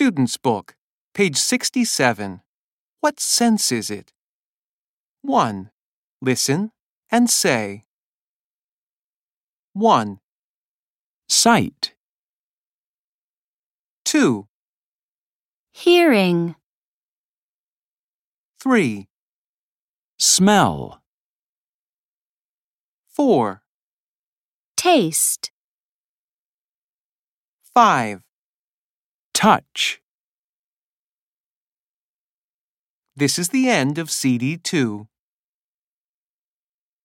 Student's Book, page 67. What sense is it? 1. Listen and say. 1, Sight, 2, Hearing. 3, smell, 4, Taste. 5. touch. This is the end of CD 2.